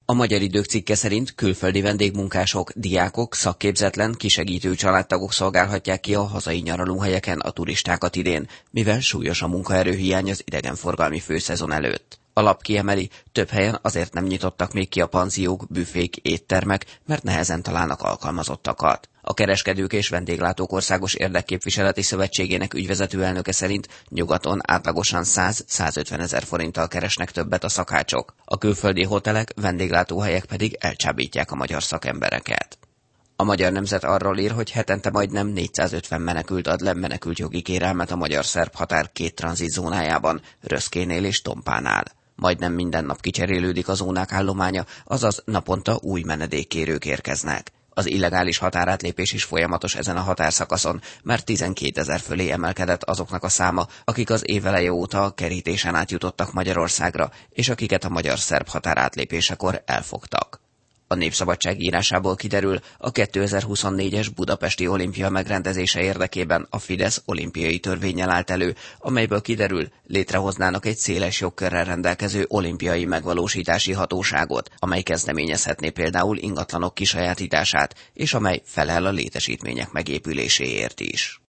A Magyar Idők cikke szerint külföldi vendégmunkások, diákok, szakképzetlen, kisegítő családtagok szolgálhatják ki a hazai nyaralóhelyeken a turistákat idén, mivel súlyos a munkaerőhiány az idegenforgalmi főszezon előtt. A lap kiemeli, több helyen azért nem nyitottak még ki a panziók, büfék, éttermek, mert nehezen találnak alkalmazottakat. A Kereskedők és Vendéglátók Országos Érdekképviseleti Szövetségének ügyvezető elnöke szerint nyugaton átlagosan 100-150 ezer forinttal keresnek többet a szakácsok. A külföldi hotelek, vendéglátóhelyek pedig elcsábítják a magyar szakembereket. A Magyar Nemzet arról ír, hogy hetente majdnem 450 menekült ad le menekültjogi kérelmet a magyar-szerb határ két tranzitzónájában, Röszkénél és Tompánál. Majdnem minden nap kicserélődik a zónák állománya, azaz naponta új menedékkérők érkeznek. Az illegális határátlépés is folyamatos ezen a határszakaszon, mert 12 000 fölé emelkedett azoknak a száma, akik az éveleje óta a kerítésen átjutottak Magyarországra, és akiket a magyar-szerb határátlépésekor elfogtak. A Népszabadság írásából kiderül, a 2024-es budapesti olimpia megrendezése érdekében a Fidesz olimpiai törvénnyel állt elő, amelyből kiderül, létrehoznának egy széles jogkörrel rendelkező olimpiai megvalósítási hatóságot, amely kezdeményezhetné például ingatlanok kisajátítását, és amely felel a létesítmények megépüléséért is.